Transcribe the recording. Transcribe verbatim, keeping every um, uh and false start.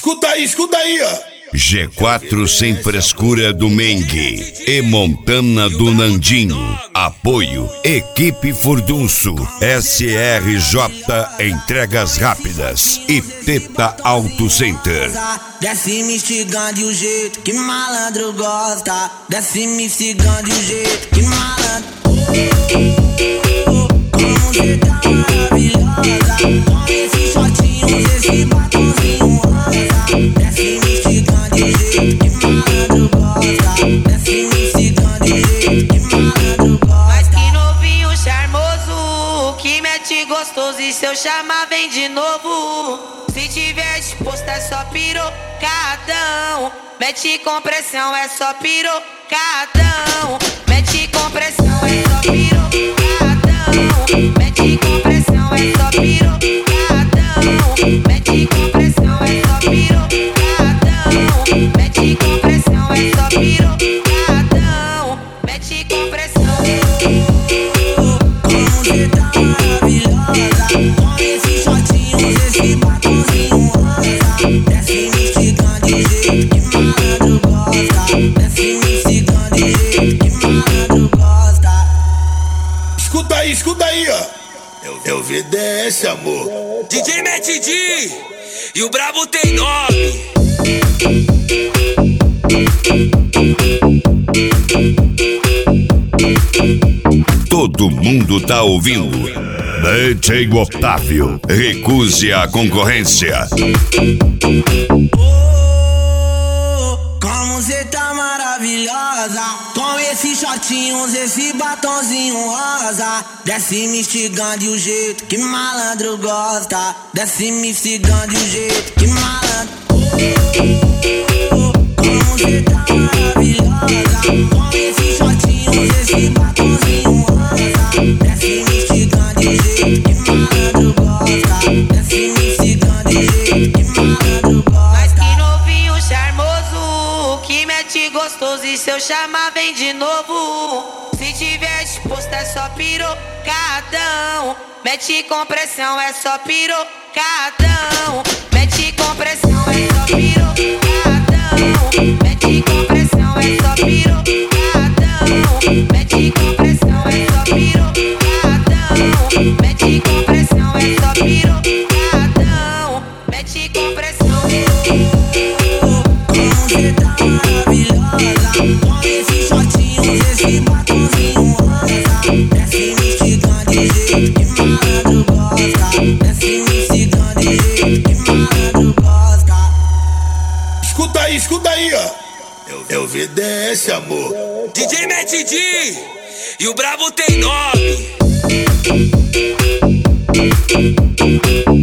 Escuta aí, escuta aí, ó. G quatro sem frescura do Mengue e Montana do Nandinho. Apoio Equipe Furdunço, S R J Entregas Rápidas e Teta Auto Center. Desce me instigando o jeito que malandro gosta. Desce me instigando o jeito que malandro. Como você tá maravilhosa, com esses shortinhos, esse batonzinho rosa. Desce me instigando o jeito que malandro gosta. Desce me instigando o jeito que malandro gosta. Mas que novinho charmoso, que mete gostoso, e se eu chamar vem de novo. Se tiver disposto é só pirocadão. Mete com pressão é só pirocadão. Mete com pressão é só pirocadão. Mete com pressão é só pirocadão. Mete com pressão é só pirocadão. Mete com pressão é só pirocadão. Mete com pressão. Como você tá maravilhosa, com esses shortinhos, esse batonzinho rosa. Desce me instigando o jeito que malandro gosta. Desce me instigando o jeito que malandro gosta. Escuta aí, escuta aí, ó. É o V D S, amor. D J Matt D e o brabo tem nome. Todo mundo tá ouvindo. D J Otávio, recuse a concorrência. Oh, como você tá maravilhosa, com esses shortinhos, esse batonzinho rosa. Desce me instigando o jeito que malandro gosta. Desce me instigando o jeito que malandro. Oh, como você tá maravilhosa, com esses shortinhos, esse batonzinho rosa. Desce me instigando o jeito que malandro gosta. Desce me instigando o jeito que malandro gosta. Mas que novinho charmoso, que mete gostoso, e se eu chamar vem de novo. Se tiver disposto é só pirocadão. Mete com pressão é só pirocadão. Mete com pressão é só pirocadão. Mete com pressão é só pirocadão. Mete com pressão é só pirocadão. Mete com pressão é só pirocadão. Mete com pressão. Como você tá maravilhosa, com esses shortinhos, esse batonzinho rosa. Desce me instigando o jeito que malandro gosta. Desce me instigando o jeito que malandro gosta. Escuta aí, escuta aí, ó. É o V D S, amor. D J Matt D e o brabo tem nome.